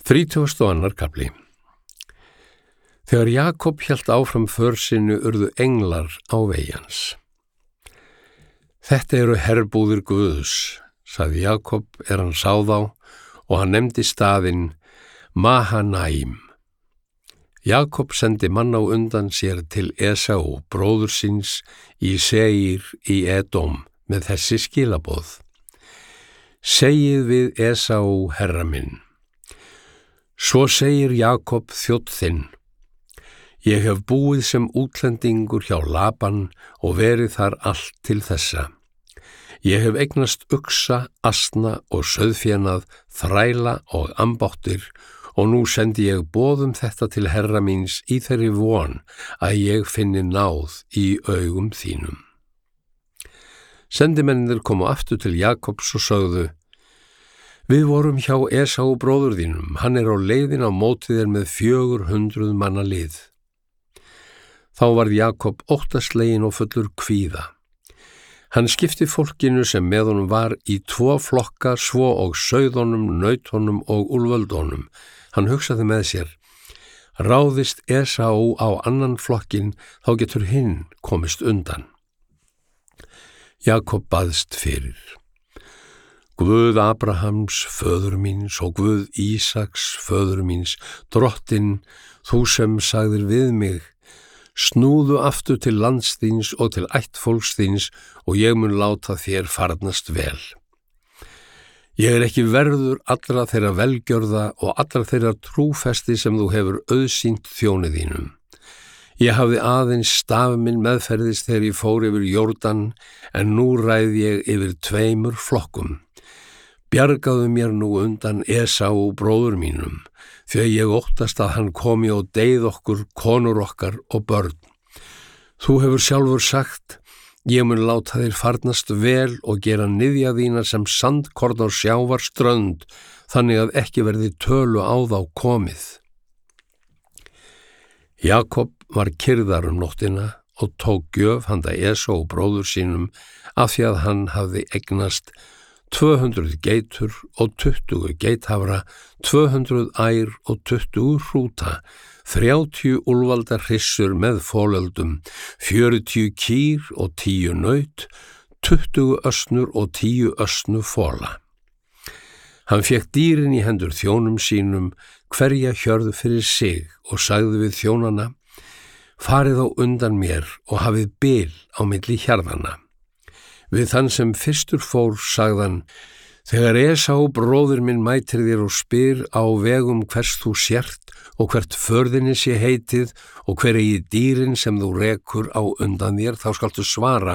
32. kafli. Þegar Jakob hélt áfram för sinni urðu englar á vegi hans. Þetta eru herbúðir Guðs, sagði Jakob hann sá þá, og hann nefndi staðinn Mahanaim. Jakob sendi mann á undan sér til Esau, bróður síns, í Seir í Edom, með þessi skilaboð. Segið við Esau, herra minn. Svo segir Jakob þjónn þinn, ég hef búið sem útlendingur hjá Laban og verið þar allt til þessa. Ég hef eignast uxa, asna og sauðfénað, þræla og ambáttir og nú sendi ég boð þetta til herra míns í þeirri von að ég finni náð í augum þínum. Sendimennir komu aftur til Jakobs og sögðu, við vorum hjá Esau bróður þínum, hann á leiðin á móti þér með 400 manna lið. Þá varð Jakob óttasleginn og fullur kvíða. Hann skipti fólkinu sem með honum var í 2 flokka, svo og sauðunum, nautunum og úlföldunum. Hann hugsaði með sér, ráðist Esau á annan flokkin, þá getur hinn komist undan. Jakob baðst fyrir. Guð Abrahams, föður míns, og Guð Ísaks, föður míns, drottinn, þú sem sagðir við mig, snúðu aftur til lands þíns og til ættfólks þíns og ég mun láta þér farnast vel. Ég ekki verður allra þeirra velgjörða og allra þeirra trúfesti sem þú hefur auðsýnt þjóni þínum. Ég hafði aðeins staf minn meðferðis þegar ég fór yfir Jórdan, en nú ræð ég yfir 2 flokkum. Bjargaðu mér nú undan Esau bróður mínum, því að ég óttast að hann komi og deyð okkur, konur okkar og börn. Þú hefur sjálfur sagt, ég mun láta þér farnast vel og gera niðja þína sem sandkorn á sjávar strönd, þannig að ekki verði tölu á þá komið. Jakob var kyrrðar nóttina og tók gjöf handa Esau bróður sínum af því að hann hafði eignast 200 geitur og 20 geithafra, 200 ær og 20 hrúta, 30 úlfaldar hryssur með fólöldum, 40 kýr og 10 naut, 20 ösnur og 10 ösnu fóla. Hann fékk dýrin í hendur þjónum sínum, hverja hjörð fyrir sig og sagði við þjónana, farið á undan mér og hafið bil á milli hjarðana. Við þann sem fyrstur fór sagðan, þegar Esau bróðir minn mætir þér og spyr á vegum hvers þú sért og hvert förðinni sé heitið og hver eigi dýrin sem þú rekur á undan þér, þá skaltu svara,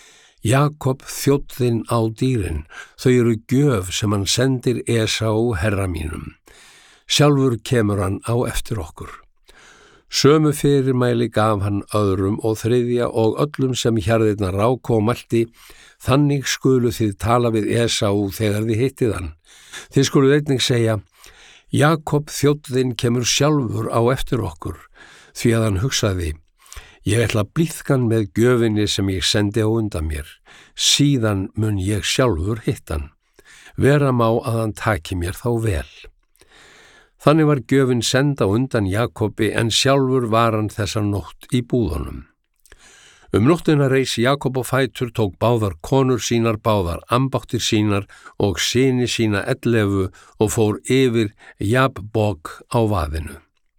Jakob þjónn þinn á dýrin, þau eru gjöf sem hann sendir Esau herra mínum. Sjálfur kemur hann á eftir okkur. Sömu fyrirmæli gaf hann öðrum og þriðja og öllum sem hjarðirnar ráku og mælti, þannig skulu þið tala við Esau þegar þið hittið hann. Þið skuluð einnig segja, Jakob þjónn þinn kemur sjálfur á eftir okkur, því að hann hugsaði, ég ætla að blíðka hann með gjöfinni sem ég sendi á undan mér, síðan mun ég sjálfur hitt hann. Vera má að hann taki mér þá vel. Þannig var gjöfin send á undan Jakobi en sjálfur var hann þessa nótt í búðunum. Nóttina reis Jakob á fætur, tók báðar konur sínar, báðar ambáttir sínar og syni sína 11 og fór yfir Jabbok á vaðinu.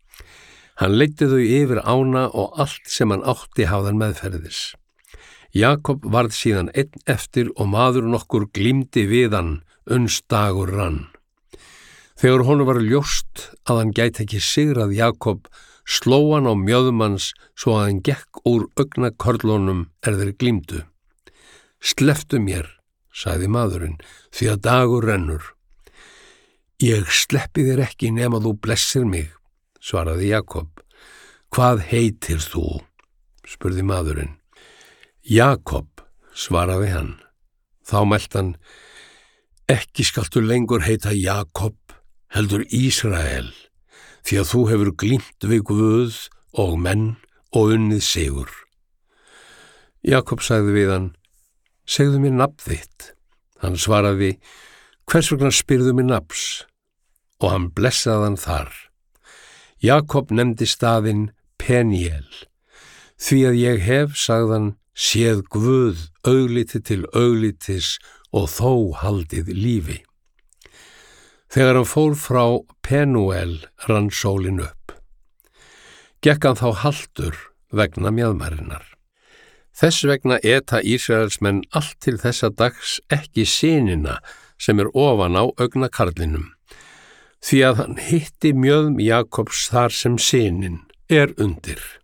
Hann leiddi þau yfir ána og allt sem hann átti hafðan meðferðis. Jakob varð síðan einn eftir og maður nokkur glímdi við hann, uns dagur rann. Þegar honum var ljóst að hann gæti ekki sigrað Jakob, sló hann á mjöðum hans svo að hann gekk úr augnakörlunum þeir glímdu. Slepptu mér, sagði maðurinn, því að dagur rennur. Ég sleppi þér ekki nema þú blessir mig, svaraði Jakob. Hvað heitir þú? Spurði maðurinn. Jakob, svaraði hann. Þá mælti hann, ekki skaltu lengur heita Jakob, heldur Ísrael, því að þú hefur glímt við Guð og menn og unnið sigur. Jakob sagði við hann, segðu mér nafn þitt. Hann svaraði, hvers vegna spyrðu mér nafns? og hann blessaðan þar. Jakob nefndi staðinn Peniel, því að ég hef, sagðan, séð Guð augliti til auglitis og þó haldið lífi. Þegar hann fór frá Penuel rann sólin upp. Gekk hann þá haltur vegna mjaðmarinnar. Þess vegna eta Ísraelsmenn allt til þessa dags ekki synina sem ofan á augnakarlinum, því að hann hitti mjöðm Jakobs þar sem synin undir.